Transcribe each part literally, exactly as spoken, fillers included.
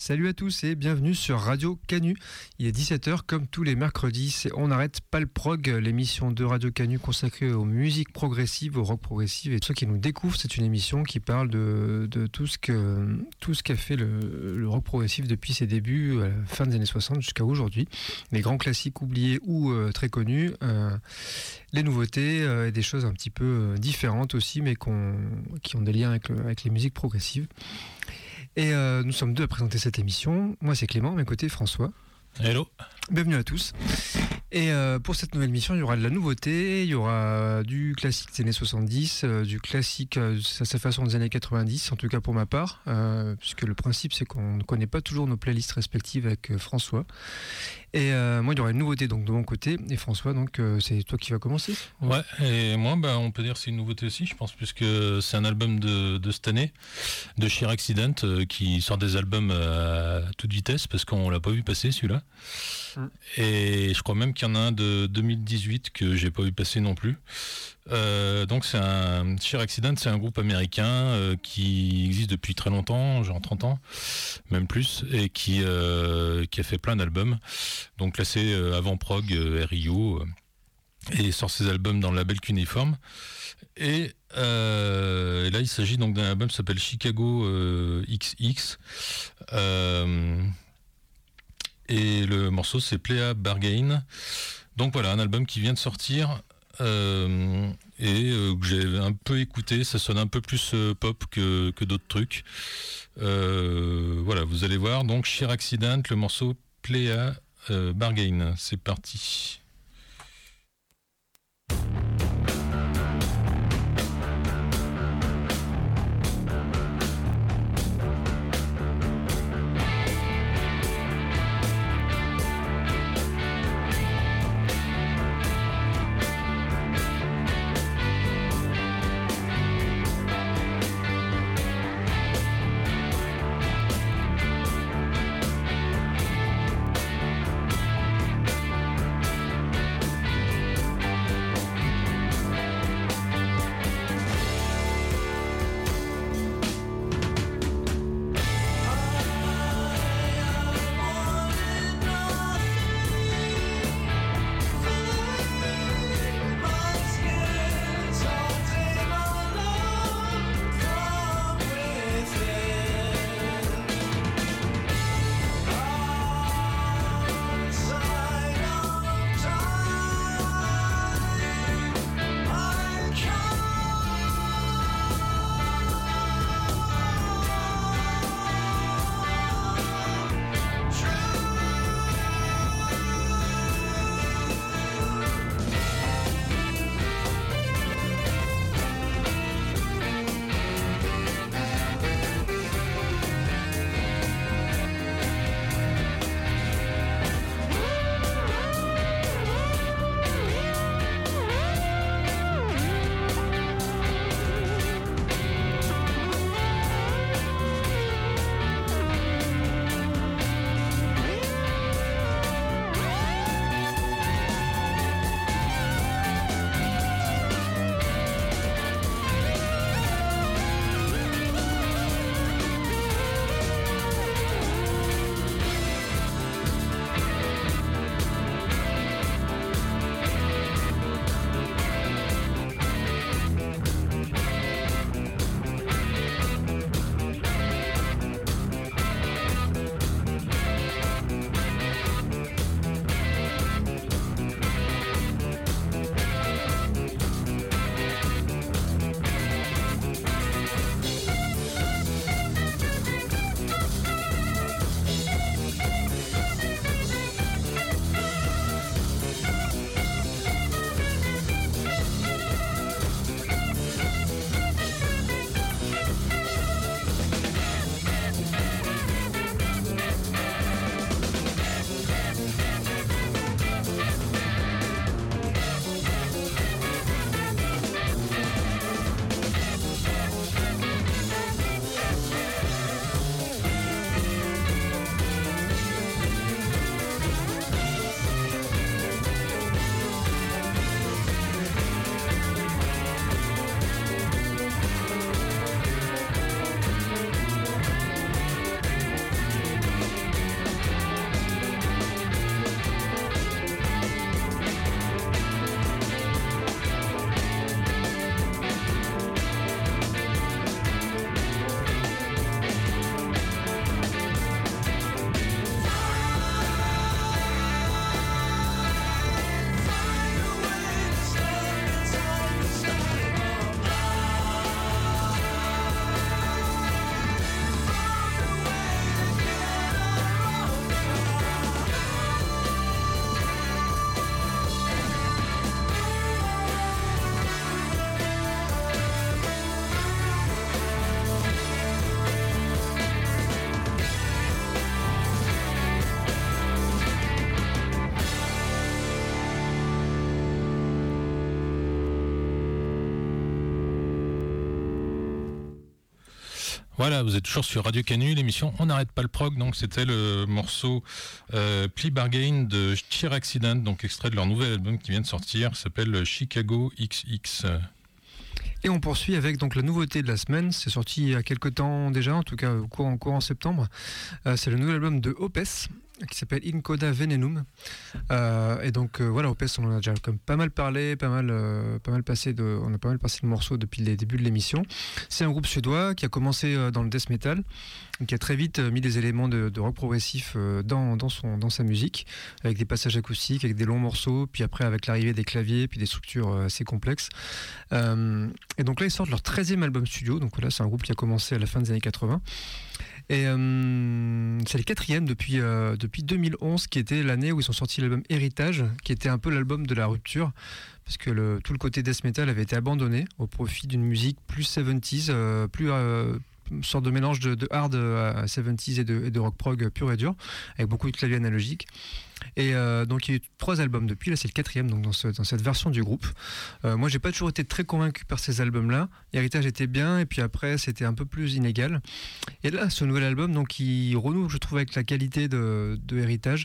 Salut à tous et bienvenue sur Radio Canu. Il est dix-sept heures comme tous les mercredis, c'est On n'arrête pas le prog, l'émission de Radio Canu consacrée aux musiques progressives, au rock progressif. Et ceux qui nous découvrent, c'est une émission qui parle de, de tout ce que tout ce qu'a fait le, le rock progressif depuis ses débuts, à la fin des années soixante jusqu'à aujourd'hui. Les grands classiques oubliés ou euh, très connus, euh, les nouveautés euh, et des choses un petit peu euh, différentes aussi, mais qu'on, qui ont des liens avec, le, avec les musiques progressives. Et euh, nous sommes deux à présenter cette émission. Moi, c'est Clément, à mes côtés, François. Hello. Bienvenue à tous. Et euh, pour cette nouvelle émission, il y aura de la nouveauté, il y aura du classique des années soixante-dix, euh, du classique euh, à sa façon des années quatre-vingt-dix, en tout cas pour ma part, euh, puisque le principe, c'est qu'on ne connaît pas toujours nos playlists respectives avec euh, François. Et euh, moi, il y aura une nouveauté donc, de mon côté. Et François, donc, euh, c'est toi qui vas commencer. Ouais, et moi, bah, on peut dire que c'est une nouveauté aussi, je pense, puisque c'est un album de, de cette année, de Sheer Accident, euh, qui sort des albums à toute vitesse, parce qu'on l'a pas vu passer, celui-là. Hum. Et je crois même qu'il y en a un de deux mille dix-huit que j'ai pas vu passer non plus. Euh, donc, c'est un Sheer Accident, c'est un groupe américain euh, qui existe depuis très longtemps, genre trente ans, même plus, et qui, euh, qui a fait plein d'albums. Donc là c'est euh, avant prog, euh, R I O, euh, et sort ses albums dans le label Cuneiform. Et, euh, et là il s'agit donc d'un album qui s'appelle Chicago euh, X X. Euh, et le morceau c'est Playa Bargain. Donc voilà, un album qui vient de sortir euh, et euh, que j'ai un peu écouté. Ça sonne un peu plus euh, pop que, que d'autres trucs. Euh, voilà, vous allez voir. Donc Sheer Accident, le morceau Playa Euh, Bargain, c'est parti. Voilà, vous êtes toujours sur Radio Canu, l'émission On n'arrête pas le prog. Donc c'était le morceau euh, Plea Bargain de Sheer Accident, donc extrait de leur nouvel album qui vient de sortir, s'appelle Chicago X X. Et on poursuit avec donc la nouveauté de la semaine. C'est sorti il y a quelques temps déjà, en tout cas au courant, courant septembre. Euh, c'est le nouvel album de Opes qui s'appelle In Coda Venenum. Euh, et donc euh, voilà, Opes, on en a déjà comme pas mal parlé, pas mal, euh, pas mal passé de, on a pas mal passé de morceaux depuis les débuts de l'émission. C'est un groupe suédois qui a commencé euh, dans le death metal, qui a très vite euh, mis des éléments de, de rock progressif euh, dans, dans, son, dans sa musique, avec des passages acoustiques, avec des longs morceaux, puis après avec l'arrivée des claviers, puis des structures euh, assez complexes. Euh, et donc là, ils sortent leur treizième album studio. Donc voilà, c'est un groupe qui a commencé à la fin des années quatre-vingts. Et euh, c'est le quatrième depuis, euh, depuis deux mille onze, qui était l'année où ils ont sorti l'album Héritage, qui était un peu l'album de la rupture, parce que le, tout le côté death metal avait été abandonné au profit d'une musique plus soixante-dix, euh, plus euh, une sorte de mélange de, de hard à soixante-dix et de, et de rock prog pur et dur, avec beaucoup de claviers analogiques. Et euh, donc il y a eu trois albums depuis, là c'est le quatrième donc dans, ce, dans cette version du groupe. Euh, moi j'ai pas toujours été très convaincu par ces albums-là. Héritage était bien et puis après c'était un peu plus inégal. Et là ce nouvel album donc il renoue je trouve avec la qualité de, de Héritage.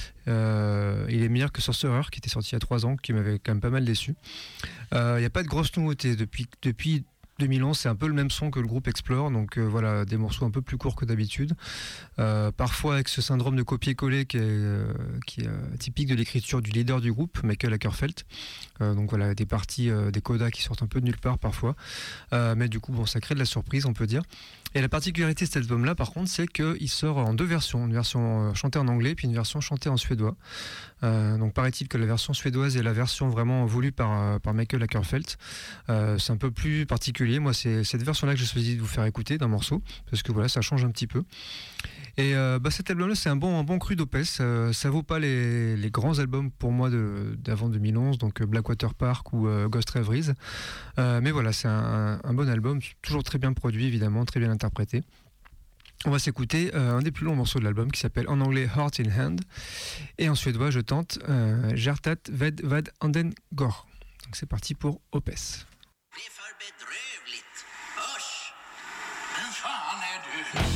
Euh, il est meilleur que Sorcerer qui était sorti il y a trois ans, qui m'avait quand même pas mal déçu. Euh, il n'y a pas de grosses nouveautés depuis depuis. deux mille onze, c'est un peu le même son que le groupe Explore, donc euh, voilà, des morceaux un peu plus courts que d'habitude. Euh, parfois avec ce syndrome de copier-coller qui est, euh, qui est euh, typique de l'écriture du leader du groupe, Michael Ackerfeld. Euh, donc voilà, des parties, euh, des codas qui sortent un peu de nulle part parfois. Euh, mais du coup, bon, ça crée de la surprise, on peut dire. Et la particularité de cet album-là, par contre, c'est qu'il sort en deux versions. Une version chantée en anglais, puis une version chantée en suédois. Euh, donc paraît-il que la version suédoise est la version vraiment voulue par, par Michael Ackerfeld. Euh, c'est un peu plus particulier. Moi, c'est cette version-là que j'ai choisi de vous faire écouter d'un morceau, parce que voilà, ça change un petit peu. Et euh, bah, cet album-là, c'est un bon, un bon cru d'Opes. Euh, ça vaut pas les, les grands albums pour moi de, d'avant deux mille onze, donc Blackwater Park ou euh, Ghost Reveries. Euh, mais voilà, c'est un, un bon album, toujours très bien produit, évidemment, très bien interprété. On va s'écouter euh, un des plus longs morceaux de l'album qui s'appelle en anglais Heart in Hand. Et en suédois, je tente euh, Hjärtat ved vad anden går. Donc c'est parti pour Opes. Det är för bedrövligt. Usch! Vem fan är du?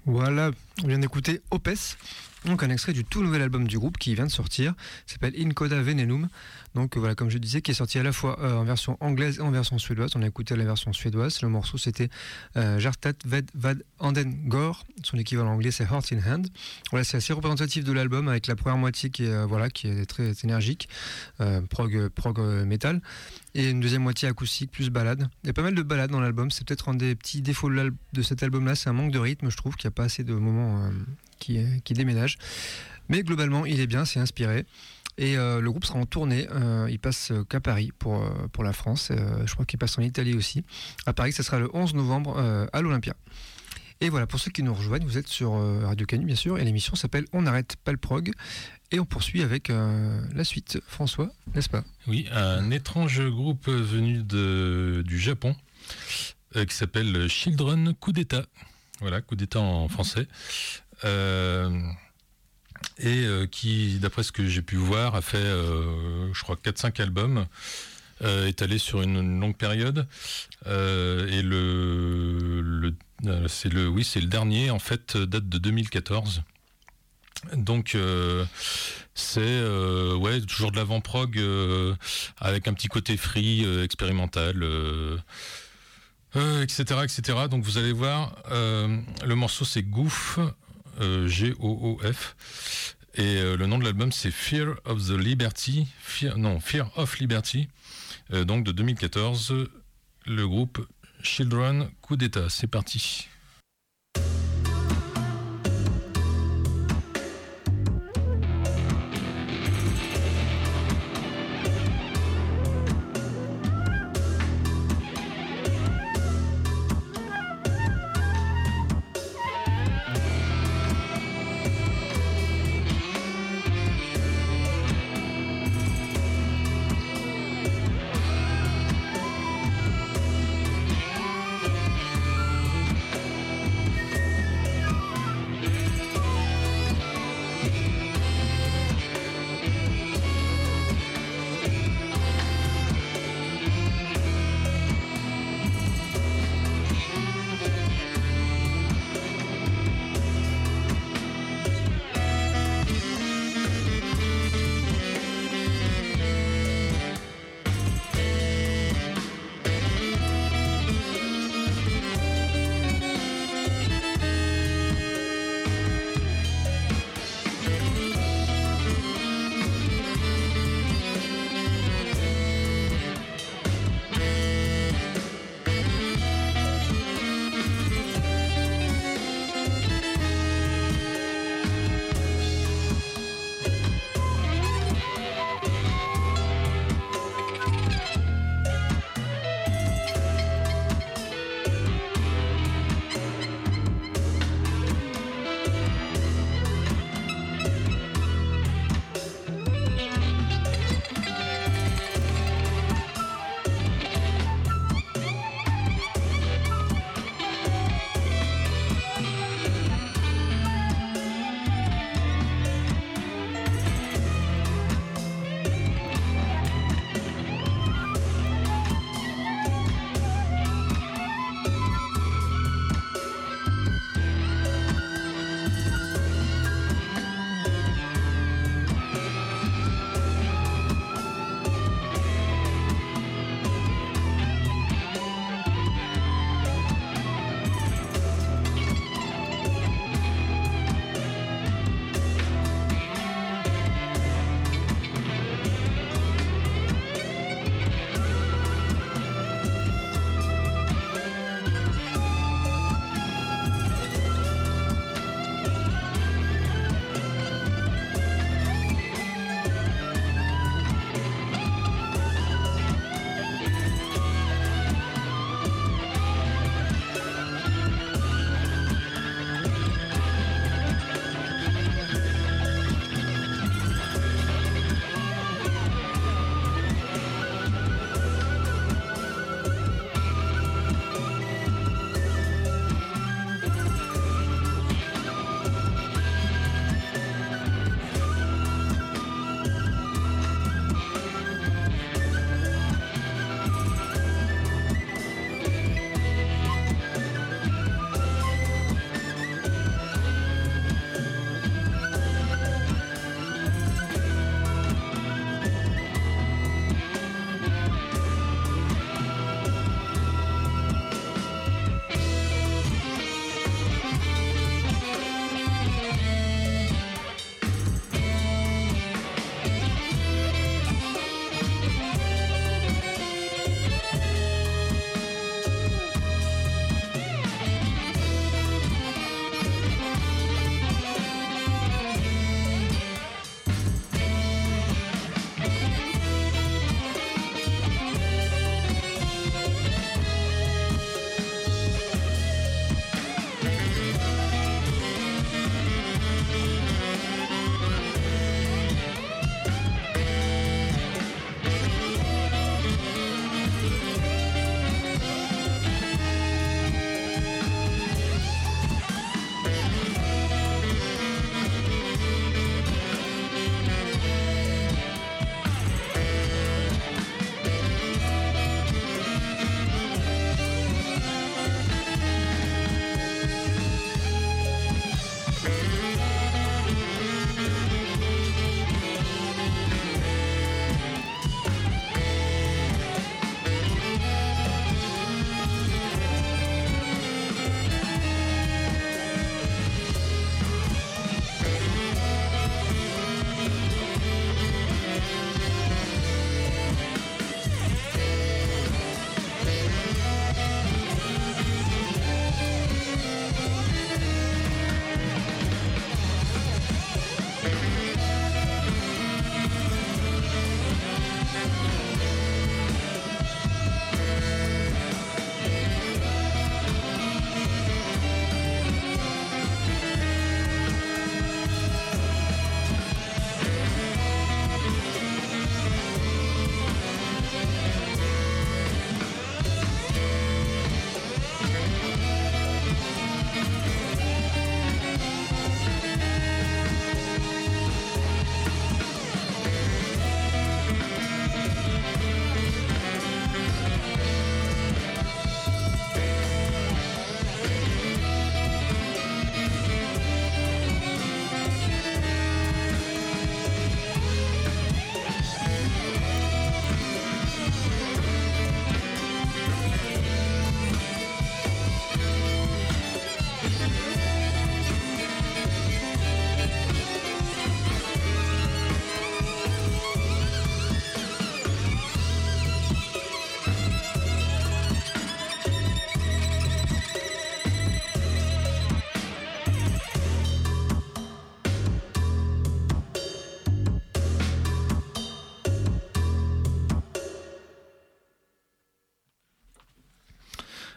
Voilà, on vient d'écouter Opes, donc un extrait du tout nouvel album du groupe qui vient de sortir, s'appelle In Coda Venenum. Donc voilà, comme je disais, qui est sorti à la fois euh, en version anglaise et en version suédoise. On a écouté la version suédoise, le morceau c'était euh, Hjartat Ved Vad Anden Går, son équivalent anglais c'est Heart in Hand. Voilà, c'est assez représentatif de l'album avec la première moitié qui est, euh, voilà, qui est très énergique, euh, prog, prog euh, metal, et une deuxième moitié acoustique plus balade. Il y a pas mal de balades dans l'album, c'est peut-être un des petits défauts de, de cet album-là, c'est un manque de rythme, je trouve, qu'il n'y a pas assez de moments euh, qui, qui déménagent. Mais globalement, il est bien, c'est inspiré. Et euh, le groupe sera en tournée, euh, il passe euh, qu'à Paris pour, euh, pour la France, euh, je crois qu'il passe en Italie aussi. À Paris, ça sera le onze novembre euh, à l'Olympia. Et voilà, pour ceux qui nous rejoignent, vous êtes sur euh, Radio Canu bien sûr, et l'émission s'appelle On n'arrête pas le prog. Et on poursuit avec euh, la suite, François, n'est-ce pas ? Oui, un étrange groupe venu de, du Japon euh, qui s'appelle Children Coup d'État. Voilà, Coup d'État en français. Euh... et euh, qui, d'après ce que j'ai pu voir, a fait, euh, je crois, quatre cinq albums, euh, étalés sur une, une longue période. Euh, et le, le, c'est le, oui, c'est le dernier, en fait, date de deux mille quatorze. Donc, euh, c'est euh, ouais, toujours de l'avant-prog, euh, avec un petit côté free, euh, expérimental, euh, euh, et cetera, et cetera. Donc, vous allez voir, euh, le morceau, c'est Goof. Euh, G O O F, et euh, le nom de l'album c'est Fear of the Liberty, Fear, non, Fear of Liberty, euh, donc de deux mille quatorze, le groupe Children Coup d'État. C'est parti.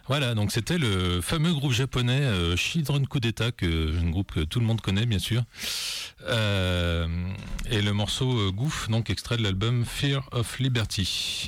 Voilà, donc c'était le fameux groupe japonais euh, Children Coup d'État, que, un groupe que tout le monde connaît bien sûr. Euh, et le morceau euh, Goof, donc extrait de l'album Fear of Liberty.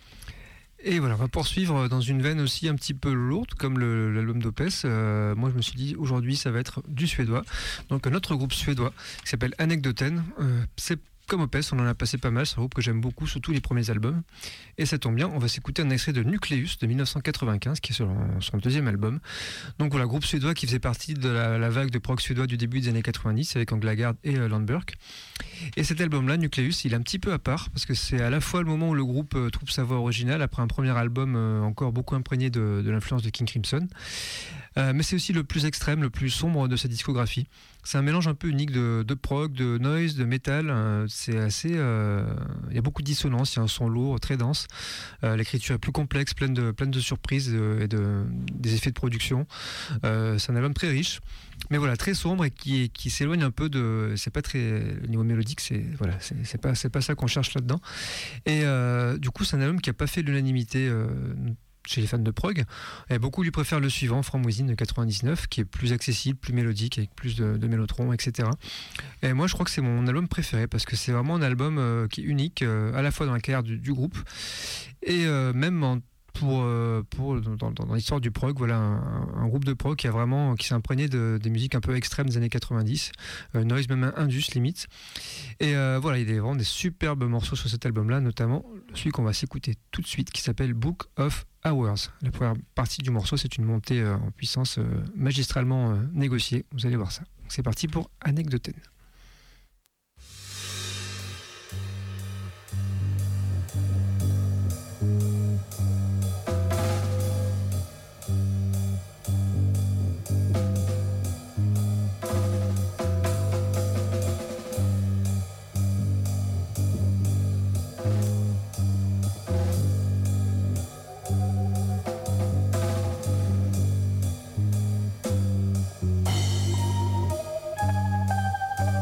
Et voilà, on va poursuivre dans une veine aussi un petit peu lourde, comme le, l'album d'Opes. Euh, moi, je me suis dit, aujourd'hui, ça va être du suédois. Donc, un autre groupe suédois qui s'appelle Anekdoten. Euh, c'est comme Opes, on en a passé pas mal. C'est un groupe que j'aime beaucoup, surtout les premiers albums. Et ça tombe bien, on va s'écouter un extrait de Nucleus de dix-neuf cent quatre-vingt-quinze, qui est son, son deuxième album. Donc voilà, groupe suédois qui faisait partie de la, la vague de prog suédois du début des années quatre-vingt-dix, avec Anglagard et euh, Landberg. Et cet album-là, Nucleus, il est un petit peu à part, parce que c'est à la fois le moment où le groupe euh, trouve sa voix originale, après un premier album euh, encore beaucoup imprégné de, de l'influence de King Crimson. Euh, mais c'est aussi le plus extrême, le plus sombre de sa discographie. C'est un mélange un peu unique de, de prog, de noise, de métal. Euh, c'est assez, euh, il y a beaucoup de dissonance, il y a un son lourd, très dense. Euh, l'écriture est plus complexe, pleine de, pleine de surprises et de, des effets de production. Euh, c'est un album très riche, mais voilà, très sombre et qui, qui s'éloigne un peu de. C'est pas très. Le niveau mélodique, c'est voilà, c'est, c'est pas, c'est pas ça qu'on cherche là-dedans. Et euh, du coup, c'est un album qui a pas fait l'unanimité. Euh, chez les fans de prog, et beaucoup lui préfèrent le suivant, From Within de quatre-vingt-dix-neuf, qui est plus accessible, plus mélodique, avec plus de, de mélotrons, et cetera. Et moi, je crois que c'est mon album préféré, parce que c'est vraiment un album euh, qui est unique, euh, à la fois dans la carrière du, du groupe, et euh, même en pour, euh, pour dans, dans, dans l'histoire du prog, voilà un, un groupe de prog qui a vraiment qui s'est imprégné de, des musiques un peu extrêmes des années quatre-vingt-dix, euh, noise même indus limite. Et euh, voilà, il y a vraiment des superbes morceaux sur cet album-là, notamment celui qu'on va s'écouter tout de suite, qui s'appelle Book of Hours. La première partie du morceau, c'est une montée euh, en puissance euh, magistralement euh, négociée. Vous allez voir ça. Donc, c'est parti pour Anekdoten. Thank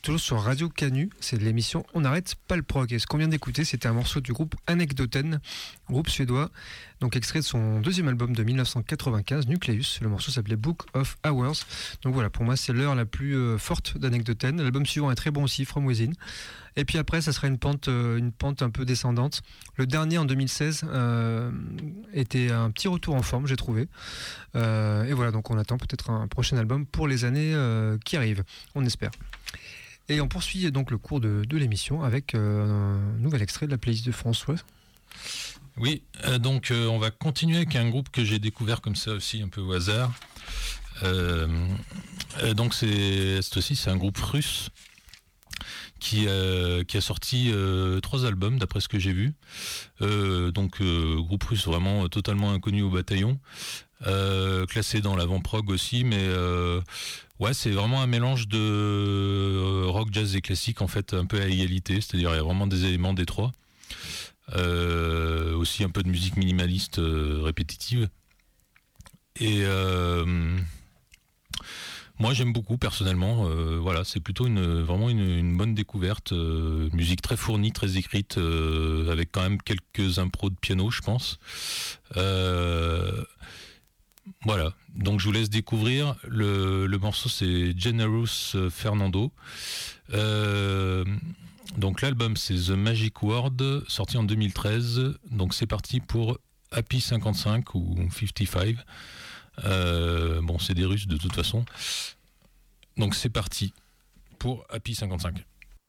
toujours sur Radio Canu, c'est de l'émission On n'arrête pas le prog. Et ce qu'on vient d'écouter, c'était un morceau du groupe Anekdoten, groupe suédois, donc extrait de son deuxième album de dix-neuf cent quatre-vingt-quinze, Nucleus. Le morceau s'appelait Book of Hours. Donc voilà, pour moi, c'est l'heure la plus euh, forte d'Anekdoten. L'album suivant est très bon aussi, From Within. Et puis après, ça sera une pente, euh, une pente un peu descendante. Le dernier, en deux mille seize, euh, était un petit retour en forme, j'ai trouvé. Euh, et voilà, donc on attend peut-être un prochain album pour les années euh, qui arrivent, on espère. Et on poursuit donc le cours de, de l'émission avec euh, un nouvel extrait de la playlist de François. Oui, euh, donc euh, on va continuer avec un groupe que j'ai découvert comme ça aussi un peu au hasard. Euh, euh, donc c'est, c'est aussi c'est un groupe russe qui, euh, qui a sorti euh, trois albums d'après ce que j'ai vu. Euh, donc euh, groupe russe vraiment totalement inconnu au bataillon, euh, classé dans l'avant-prog aussi, mais euh, ouais, c'est vraiment un mélange de euh, rock, jazz et classique en fait, un peu à égalité, c'est-à-dire il y a vraiment des éléments des trois. Euh, aussi un peu de musique minimaliste euh, répétitive. Et euh, moi j'aime beaucoup personnellement. Euh, voilà, c'est plutôt une vraiment une, une bonne découverte. Euh, musique très fournie, très écrite, euh, avec quand même quelques impros de piano, je pense. Euh, Voilà, donc je vous laisse découvrir. Le, le morceau c'est Generous Fernando. Euh, donc l'album c'est The Magic Word, sorti en deux mille treize. Donc c'est parti pour Happy cinquante-cinq ou cinquante-cinq. Euh, bon, c'est des Russes de toute façon. Donc c'est parti pour Happy cinquante-cinq.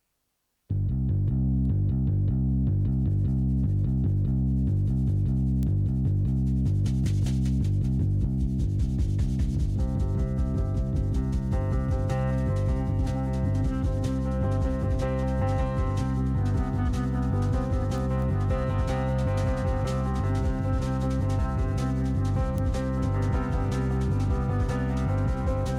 Thank you.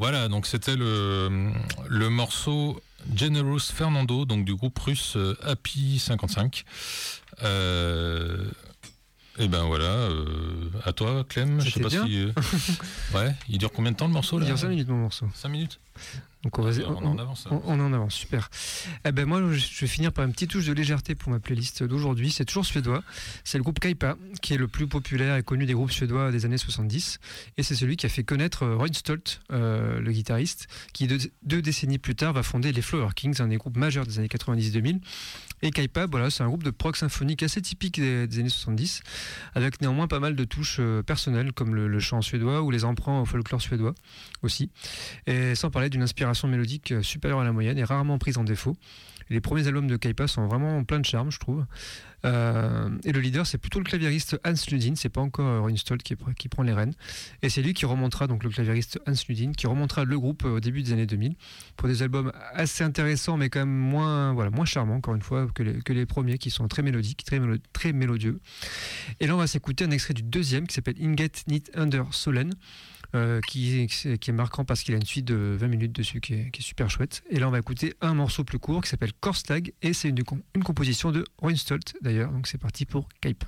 Voilà, donc c'était le, le morceau Generous Fernando, donc du groupe russe Happy cinquante-cinq. Euh, et ben voilà, euh, à toi Clem, je sais pas bien. si... Euh, ouais, il dure combien de temps le morceau là ? Il dure cinq minutes mon morceau. cinq minutes ? Donc on, va, on, on, on en avance. On, on en avance, super. Eh ben moi, je vais finir par une petite touche de légèreté pour ma playlist d'aujourd'hui. C'est toujours suédois. C'est le groupe Kaipa, qui est le plus populaire et connu des groupes suédois des années soixante-dix. Et c'est celui qui a fait connaître Roy Stolt, euh, le guitariste, qui deux, deux décennies plus tard va fonder les Flower Kings, un des groupes majeurs des années quatre-vingt-dix deux mille. Et Kaipa, voilà, c'est un groupe de prog symphonique assez typique des, des années soixante-dix, avec néanmoins pas mal de touches euh, personnelles, comme le, le chant suédois ou les emprunts au folklore suédois aussi. Et sans parler d'une inspiration mélodique supérieure à la moyenne et rarement prise en défaut. Les premiers albums de Kaipa sont vraiment plein de charme, je trouve. Euh, et le leader, c'est plutôt le claviériste Hans Ludin, c'est pas encore Roy Stolt qui, qui prend les rênes. Et c'est lui qui remontera, donc le claviériste Hans Ludin, qui remontera le groupe au début des années deux mille pour des albums assez intéressants, mais quand même moins, voilà, moins charmants, encore une fois, que les, que les premiers, qui sont très mélodiques, très, mélo- très mélodieux. Et là, on va s'écouter un extrait du deuxième qui s'appelle Inget Nit Under Solen. Euh, qui, qui est marquant parce qu'il a une suite de vingt minutes dessus qui est, qui est super chouette. Et là, on va écouter un morceau plus court qui s'appelle Korstag et c'est une, une composition de Roy Stolt d'ailleurs. Donc c'est parti pour Kaipa.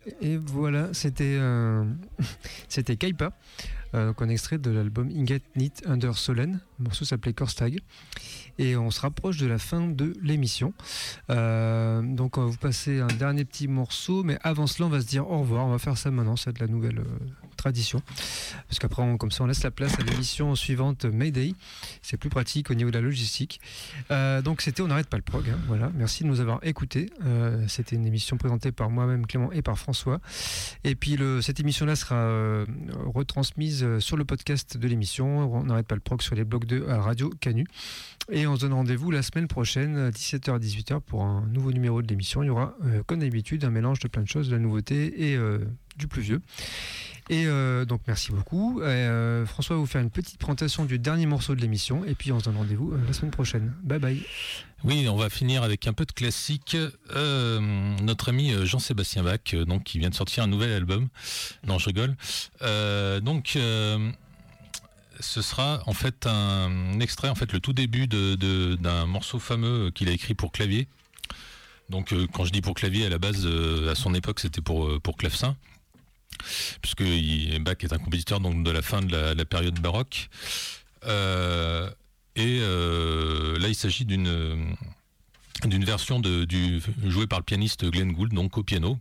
Et voilà, c'était euh, c'était Kaipa, euh, donc un extrait de l'album Inget Nit Under Solen. Le morceau s'appelait Korstag. Et on se rapproche de la fin de l'émission. Euh, donc on va vous passer un dernier petit morceau, mais avant cela, on va se dire au revoir. On va faire ça maintenant, c'est de la nouvelle euh, tradition. Parce qu'après, on, comme ça, on laisse la place à l'émission suivante, Mayday. C'est plus pratique au niveau de la logistique. Euh, donc c'était On n'arrête pas le prog. Hein, voilà. Merci de nous avoir écoutés. Euh, c'était une émission présentée par moi-même, Clément, et par François. Et puis le, cette émission-là sera euh, retransmise sur le podcast de l'émission. On n'arrête pas le prog sur les blogs de à Radio Canu. Et on se donne rendez-vous la semaine prochaine, dix-sept heures à dix-huit heures, pour un nouveau numéro de l'émission. Il y aura, euh, comme d'habitude, un mélange de plein de choses, de la nouveauté et euh, du plus vieux. Et euh, donc, merci beaucoup. Et, euh, François va vous faire une petite présentation du dernier morceau de l'émission. Et puis, on se donne rendez-vous euh, la semaine prochaine. Bye bye. Oui, on va finir avec un peu de classique. Euh, notre ami Jean-Sébastien Bach, euh, donc, qui vient de sortir un nouvel album. Non, je rigole. Euh, donc... Euh, Ce sera en fait un extrait, en fait le tout début de, de, d'un morceau fameux qu'il a écrit pour clavier. Donc euh, quand je dis pour clavier, à la base, euh, à son époque, c'était pour, pour clavecin, puisque il, Bach est un compositeur donc, de la fin de la, la période baroque. Euh, et euh, là, il s'agit d'une, d'une version de, du, jouée par le pianiste Glenn Gould, donc au piano.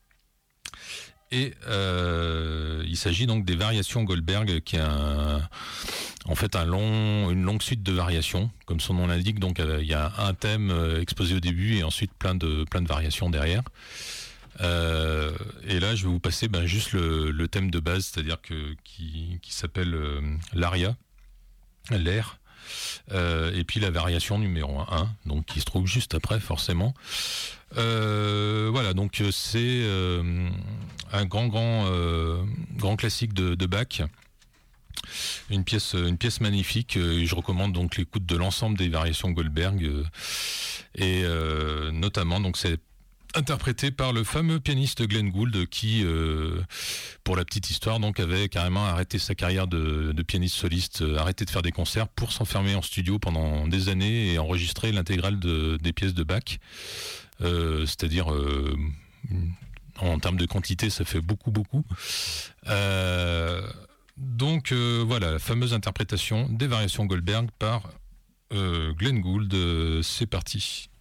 Et euh, il s'agit donc des variations Goldberg, qui est un, en fait un long, une longue suite de variations, comme son nom l'indique. Donc euh, il y a un thème exposé au début et ensuite plein de, plein de variations derrière. Euh, et là, je vais vous passer ben, juste le, le thème de base, c'est-à-dire que, qui, qui s'appelle euh, l'aria, l'air. Euh, et puis la variation numéro un, donc qui se trouve juste après forcément. Euh, voilà, donc c'est euh, un grand grand euh, grand classique de, de Bach, une pièce une pièce magnifique. Et je recommande donc l'écoute de l'ensemble des variations Goldberg euh, et euh, notamment donc c'est interprété par le fameux pianiste Glenn Gould qui, euh, pour la petite histoire, donc avait carrément arrêté sa carrière de, de pianiste soliste, euh, arrêté de faire des concerts pour s'enfermer en studio pendant des années et enregistrer l'intégrale de, des pièces de Bach. Euh, c'est-à-dire, euh, en termes de quantité, ça fait beaucoup, beaucoup. Euh, donc euh, voilà, la fameuse interprétation des variations Goldberg par euh, Glenn Gould. Euh, c'est parti.